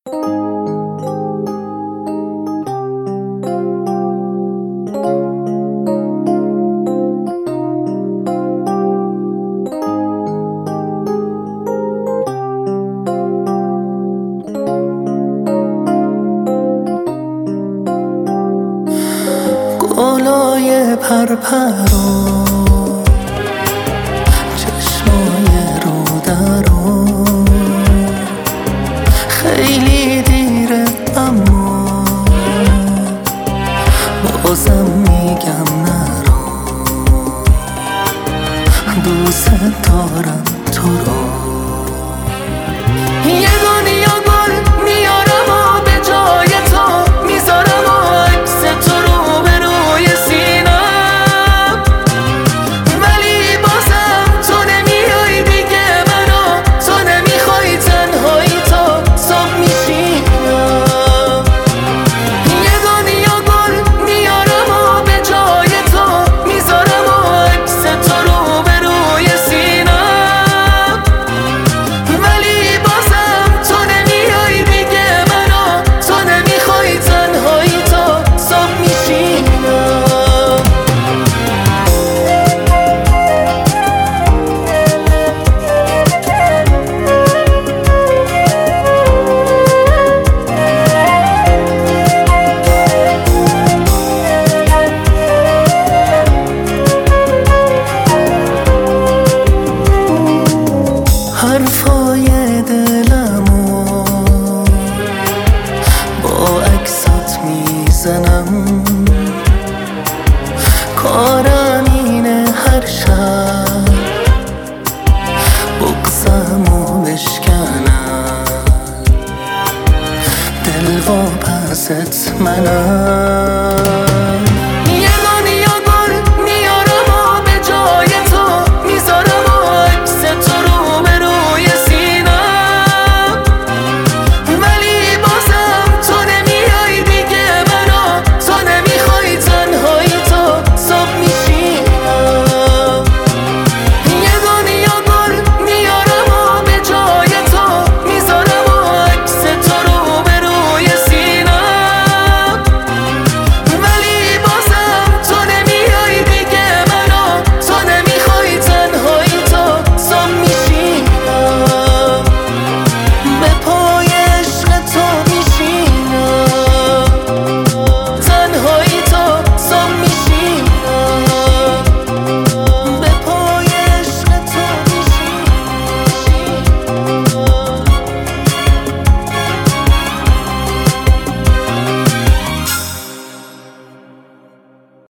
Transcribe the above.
گلای پرپرو چشمای رو درو خیلی دیره اما بازم میگم نرو دوست دارم تو رو یه دنیا گل میارم و به جای تو میذارم و عکس تو رو به روی سینم ولی بازم تو نمیای دیگه منو تو نمیخوای تنهایی تا صبح میشینم یه دنیا گل میارم و به جای تو میذارم و عکس تو رو به روی سینم ولی بازم تو نمیای دیگه منو تو نمیخوای تنهایی تا صبح میشینم حرفای دلمو با عکسات میزنم کارم اینه هر شب بغضمو بشکنم، دل واپست منم.